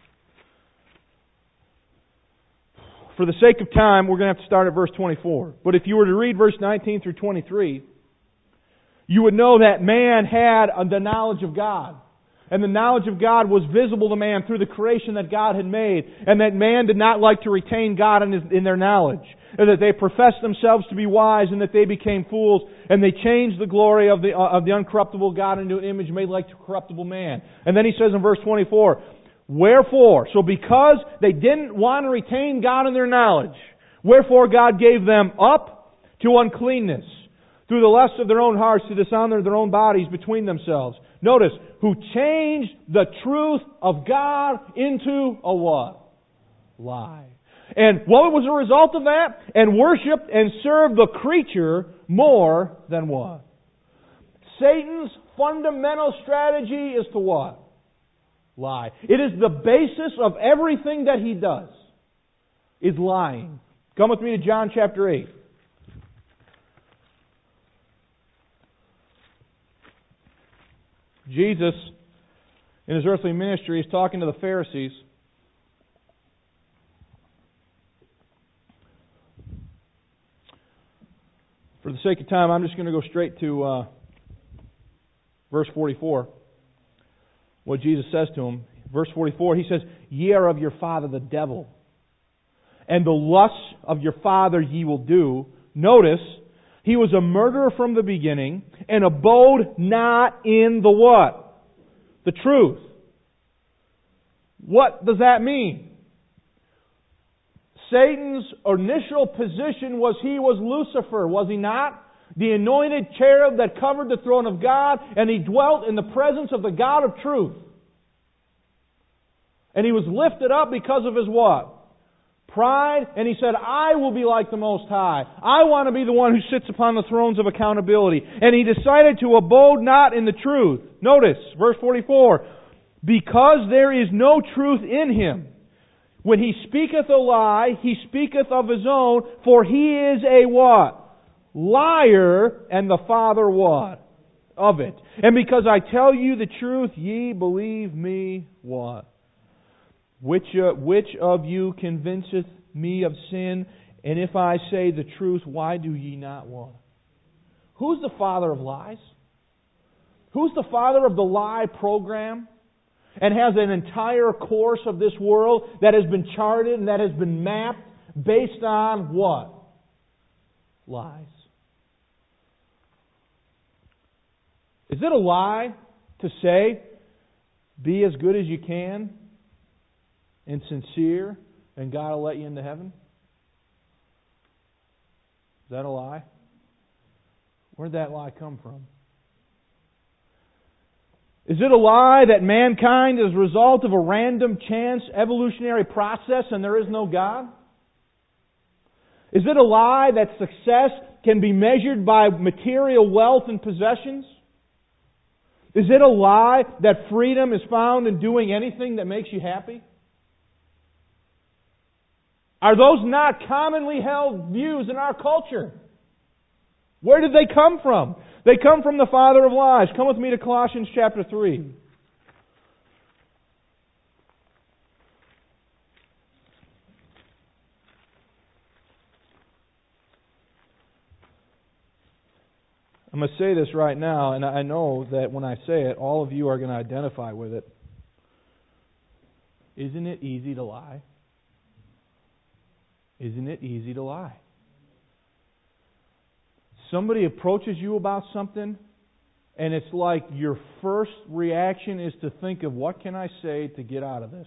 For the sake of time, we're going to have to start at verse 24. But if you were to read verse 19 through 23, you would know that man had the knowledge of God. And the knowledge of God was visible to man through the creation that God had made. And that man did not like to retain God in their knowledge. And that they professed themselves to be wise, and that they became fools. And they changed the glory of the uncorruptible God into an image made like to corruptible man. And then he says in verse 24, Wherefore, so because they didn't want to retain God in their knowledge, wherefore God gave them up to uncleanness, through the lust of their own hearts, to dishonor their own bodies between themselves. Notice, who changed the truth of God into a what? Lie. And what was the result of that? And worshipped and served the creature more than what? Satan's fundamental strategy is to what? Lie. It is the basis of everything that he does, is lying. Come with me to John chapter 8. Jesus, in His earthly ministry, is talking to the Pharisees. For the sake of time, I'm just going to go straight to verse 44. What Jesus says to him. Verse 44, He says, Ye are of your father the devil, and the lusts of your father ye will do. Notice, he was a murderer from the beginning, and abode not in the what? The truth. What does that mean? Satan's initial position was he was Lucifer, was he not? The anointed cherub that covered the throne of God, and he dwelt in the presence of the God of truth. And he was lifted up because of his what? Pride, and he said, I will be like the Most High. I want to be the one who sits upon the thrones of accountability. And he decided to abode not in the truth. Notice, verse 44, because there is no truth in him. When he speaketh a lie, he speaketh of his own, for he is a what? Liar, and the father what? Of it. And because I tell you the truth, ye believe me what? Which of you convinceth me of sin? And if I say the truth, why do ye not what? Who's the father of lies? Who's the father of the lie program? And has an entire course of this world that has been charted and that has been mapped based on what? Lies. Is it a lie to say, be as good as you can and sincere, and God will let you into heaven? Is that a lie? Where'd that lie come from? Is it a lie that mankind is a result of a random chance evolutionary process and there is no God? Is it a lie that success can be measured by material wealth and possessions? Is it a lie that freedom is found in doing anything that makes you happy? Are those not commonly held views in our culture? Where did they come from? They come from the father of lies. Come with me to Colossians chapter 3. I'm going to say this right now, and I know that when I say it, all of you are going to identify with it. Isn't it easy to lie? Isn't it easy to lie? Somebody approaches you about something, and it's like your first reaction is to think of what can I say to get out of this?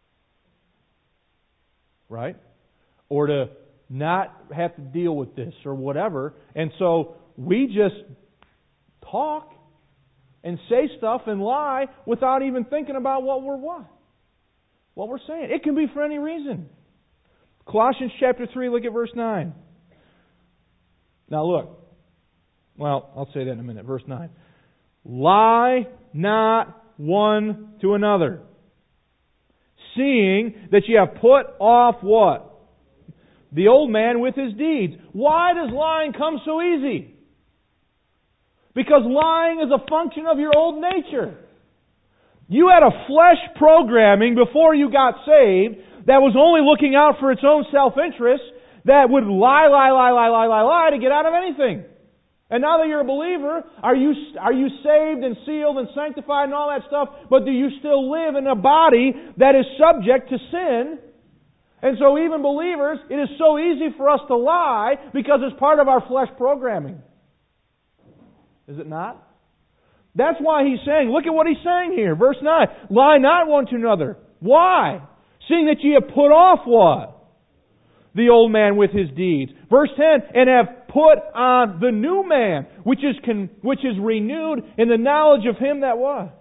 Right? Or to not have to deal with this or whatever. And so we just talk and say stuff and lie without even thinking about what we're saying. It can be for any reason. Colossians chapter 3, look at verse 9. Now look. Well, I'll say that in a minute. Verse 9. Lie not one to another, seeing that ye have put off what? The old man with his deeds. Why does lying come so easy? Because lying is a function of your old nature. You had a flesh programming before you got saved that was only looking out for its own self-interest, that would lie to get out of anything. And now that you're a believer, are you saved and sealed and sanctified and all that stuff, but do you still live in a body that is subject to sin? And so even believers, it is so easy for us to lie because it's part of our flesh programming. Is it not? That's why he's saying, look at what he's saying here. Verse 9, lie not one to another. Why? Seeing that ye have put off what? The old man with his deeds. Verse 10, and have put on the new man, which is renewed in the knowledge of him that was.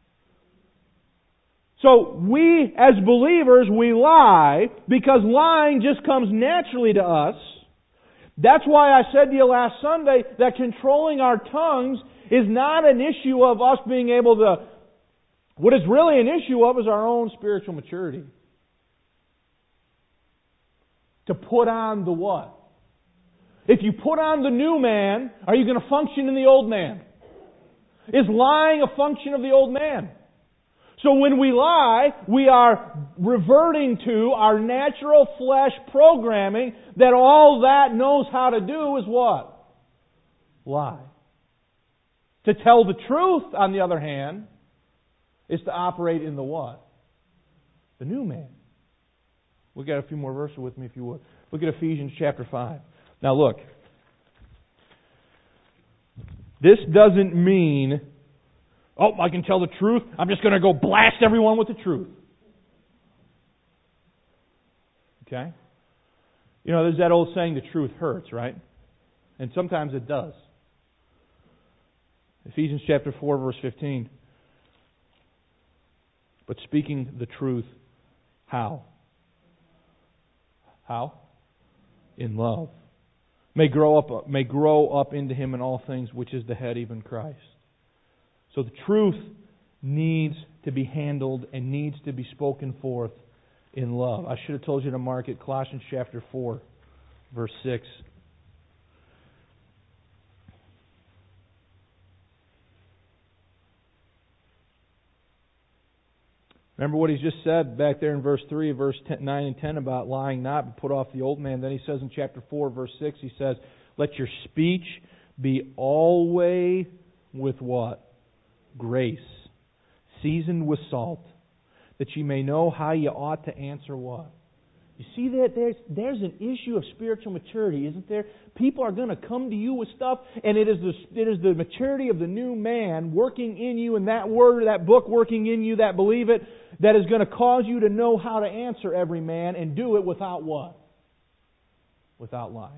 So we, as believers, we lie because lying just comes naturally to us. That's why I said to you last Sunday that controlling our tongues is not an issue of us being able to... What it's really an issue of is our own spiritual maturity. To put on the what? If you put on the new man, are you going to function in the old man? Is lying a function of the old man? So when we lie, we are reverting to our natural flesh programming that all that knows how to do is what? Lie. To tell the truth, on the other hand, is to operate in the what? The new man. We've got a few more verses with me if you would. Look at Ephesians chapter 5. Now look. This doesn't mean, oh, I can tell the truth. I'm just going to go blast everyone with the truth. Okay? You know, there's that old saying, the truth hurts, right? And sometimes it does. Ephesians chapter 4, verse 15. But speaking the truth, how? How? In love. May grow up into Him in all things, which is the head, even Christ. So the truth needs to be handled and needs to be spoken forth in love. I should have told you to mark it, Colossians chapter 4, verse 6. Remember what He's just said back there in verse 3, verse 9 and 10 about lying not, but put off the old man. Then He says in chapter 4, verse 6, He says, let your speech be always with what? Grace, seasoned with salt, that ye may know how ye ought to answer what? You see that there's an issue of spiritual maturity, isn't there? People are going to come to you with stuff, and it is the maturity of the new man working in you, and that word, that book working in you that believe it, that is going to cause you to know how to answer every man and do it without what? Without lying.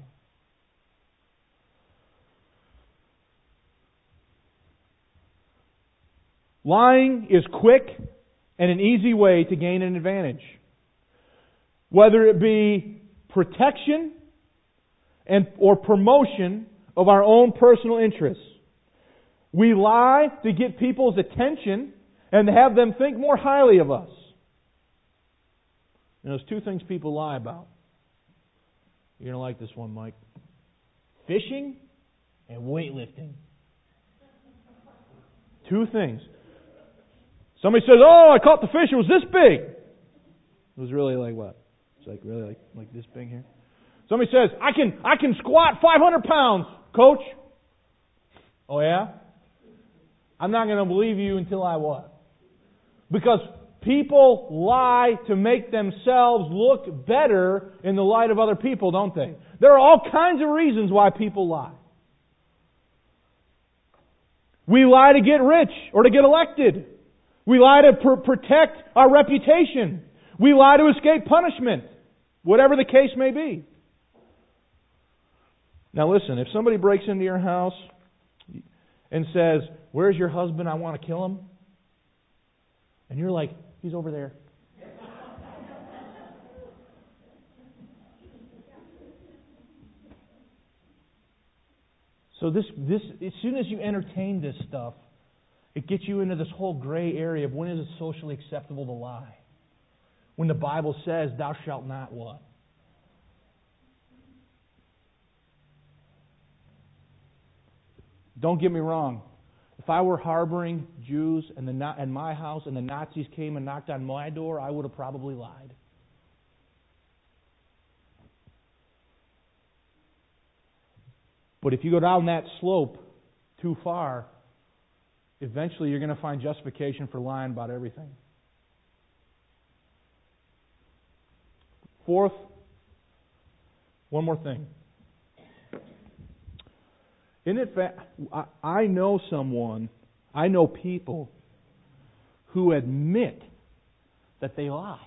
Lying is quick and an easy way to gain an advantage. Whether it be protection or promotion of our own personal interests. We lie to get people's attention and to have them think more highly of us. And there's two things people lie about. You're going to like this one, Mike. Fishing and weightlifting. Two things. Somebody says, oh, I caught the fish, it was this big. It was really like what? It's like really like this big here. Somebody says, I can squat 500 pounds, coach. Oh yeah? I'm not going to believe you until I what? Because people lie to make themselves look better in the light of other people, don't they? There are all kinds of reasons why people lie. We lie to get rich or to get elected. We lie to protect our reputation. We lie to escape punishment, whatever the case may be. Now listen, if somebody breaks into your house and says, where's your husband? I want to kill him. And you're like, he's over there. So this, as soon as you entertain this stuff, it gets you into this whole gray area of when is it socially acceptable to lie. When the Bible says, thou shalt not what? Don't get me wrong. If I were harboring Jews in my house and the Nazis came and knocked on my door, I would have probably lied. But if you go down that slope too far, eventually you're going to find justification for lying about everything. Fourth, one more thing. I know people who admit that they lie.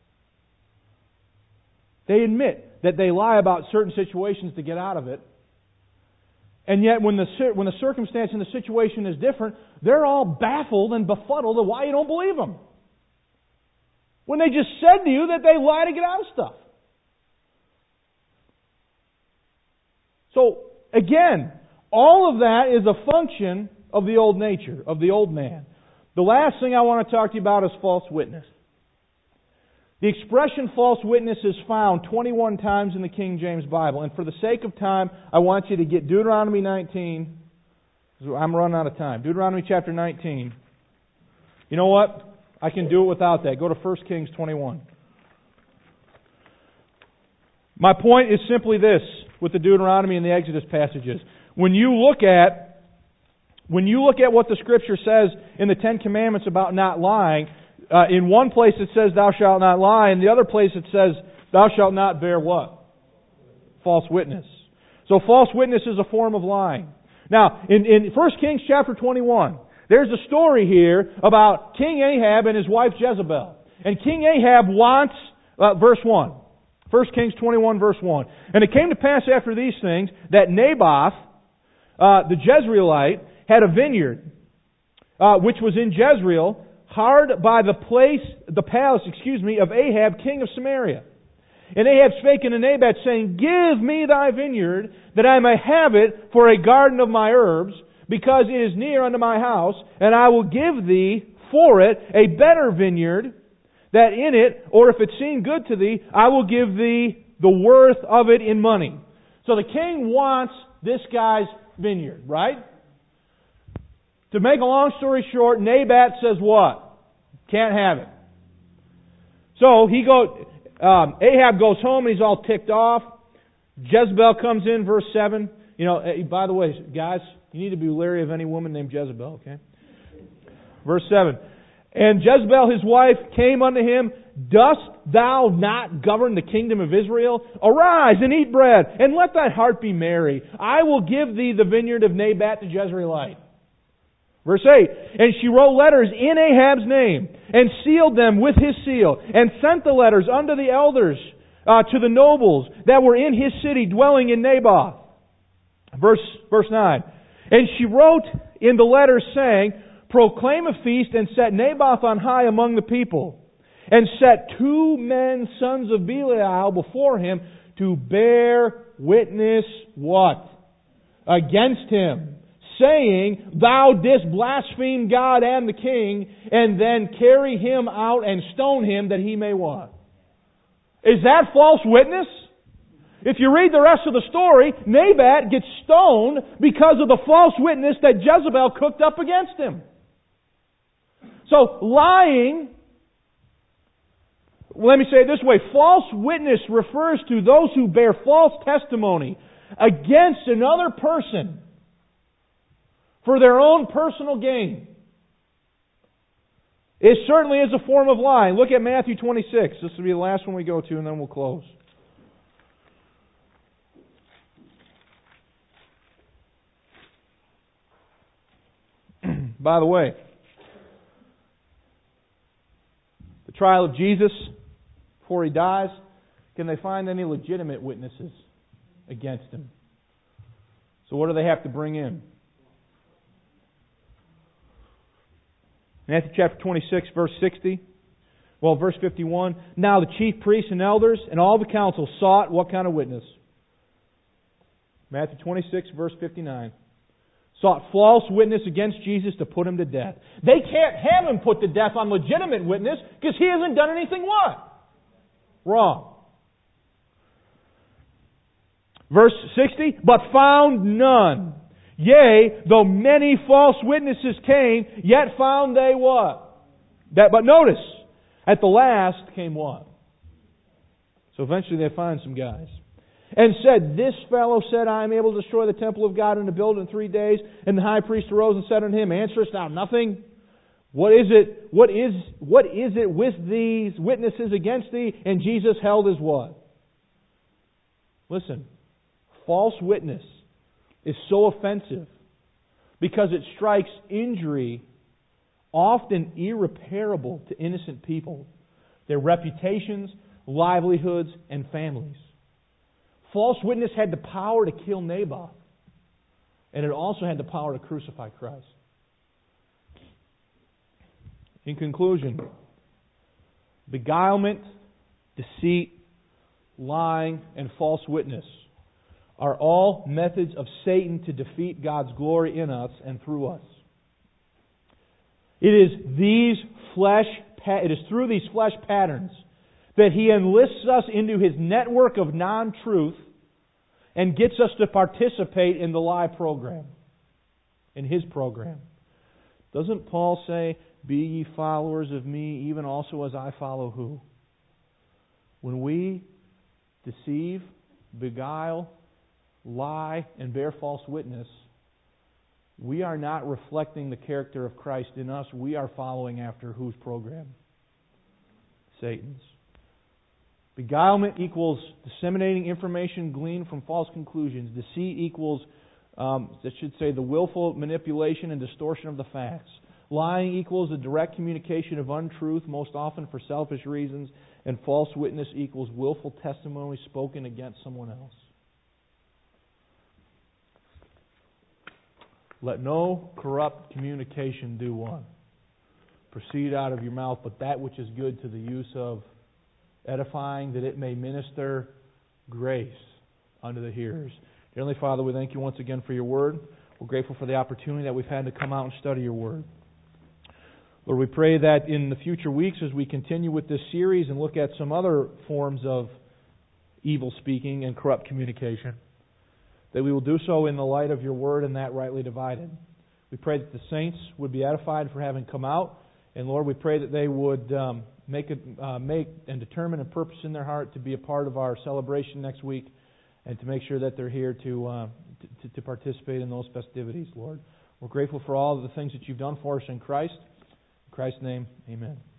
They admit that they lie about certain situations to get out of it. And yet when the circumstance and the situation is different, they're all baffled and befuddled of why you don't believe them. When they just said to you that they lie to get out of stuff. So, again, all of that is a function of the old nature, of the old man. The last thing I want to talk to you about is false witness. The expression false witness is found 21 times in the King James Bible. And for the sake of time, I want you to get Deuteronomy 19. I'm running out of time. Deuteronomy chapter 19. You know what? I can do it without that. Go to 1 Kings 21. My point is simply this with the Deuteronomy and the Exodus passages. When you look at what the Scripture says in the Ten Commandments about not lying, in one place it says, thou shalt not lie. In the other place it says, thou shalt not bear what? False witness. So false witness is a form of lying. Now, in 1 Kings chapter 21, there's a story here about King Ahab and his wife Jezebel. And King Ahab wants, verse 1. 1 Kings 21 verse 1. And it came to pass after these things that Naboth, the Jezreelite, had a vineyard, which was in Jezreel, hard by the palace of Ahab, king of Samaria. And Ahab spake unto Naboth, saying, Give me thy vineyard, that I may have it for a garden of my herbs, because it is near unto my house, and I will give thee for it a better vineyard, that in it, or if it seem good to thee, I will give thee the worth of it in money. So the king wants this guy's vineyard, right? To make a long story short, Naboth says what? Can't have it. So Ahab goes home and he's all ticked off. Jezebel comes in, verse 7. By the way, guys, you need to be leery of any woman named Jezebel, okay? Verse 7. And Jezebel his wife came unto him, Dost thou not govern the kingdom of Israel? Arise and eat bread, and let thy heart be merry. I will give thee the vineyard of Naboth the Jezreelite. Verse 8, And she wrote letters in Ahab's name, and sealed them with his seal, and sent the letters unto the elders, to the nobles that were in his city, dwelling in Naboth. Verse 9, And she wrote in the letters, saying, Proclaim a feast, and set Naboth on high among the people, and set 2 men, sons of Belial, before him, to bear witness, what? Against him, saying, Thou didst blaspheme God and the king, and then carry him out and stone him, that he may what? Is that false witness? If you read the rest of the story, Naboth gets stoned because of the false witness that Jezebel cooked up against him. So, lying, let me say it this way, false witness refers to those who bear false testimony against another person for their own personal gain. It certainly is a form of lying. Look at Matthew 26. This will be the last one we go to, and then we'll close. By the way, the trial of Jesus before He dies, can they find any legitimate witnesses against Him? So what do they have to bring in? Matthew chapter 26, verse 60. Verse 51. Now the chief priests and elders and all the council sought what kind of witness? Matthew 26, verse 59. Sought false witness against Jesus to put Him to death. They can't have Him put to death on legitimate witness because He hasn't done anything what? Wrong. Verse 60. But found none. Yea, though many false witnesses came, yet found they what? But notice, at the last came what? So eventually they find some guys. And said, This fellow said, I am able to destroy the temple of God and to build it in 3 days. And the high priest arose and said unto him, Answerest thou nothing? What is it with these witnesses against thee? And Jesus held his what? Listen, false witness is so offensive because it strikes injury, often irreparable, to innocent people, their reputations, livelihoods, and families. False witness had the power to kill Naboth, and it also had the power to crucify Christ. In conclusion, beguilement, deceit, lying, and false witness are all methods of Satan to defeat God's glory in us and through us. It is through these flesh patterns that he enlists us into his network of non-truth and gets us to participate in the lie program, in his program. Doesn't Paul say, Be ye followers of me, even also as I follow who? When we deceive, beguile, lie, and bear false witness, we are not reflecting the character of Christ in us. We are following after whose program? Satan's. Beguilement equals disseminating information gleaned from false conclusions. Deceit equals, the willful manipulation and distortion of the facts. Lying equals the direct communication of untruth, most often for selfish reasons. And false witness equals willful testimony spoken against someone else. Let no corrupt communication do what? Proceed out of your mouth, but that which is good to the use of edifying, that it may minister grace unto the hearers. Dear Heavenly Father, we thank You once again for Your Word. We're grateful for the opportunity that we've had to come out and study Your Word. Lord, we pray that in the future weeks, as we continue with this series and look at some other forms of evil speaking and corrupt communication, that we will do so in the light of Your Word and that rightly divided. We pray that the saints would be edified for having come out. And Lord, we pray that they would make and determine a purpose in their heart to be a part of our celebration next week, and to make sure that they're here to participate in those festivities, Lord. We're grateful for all of the things that You've done for us in Christ. In Christ's name, amen.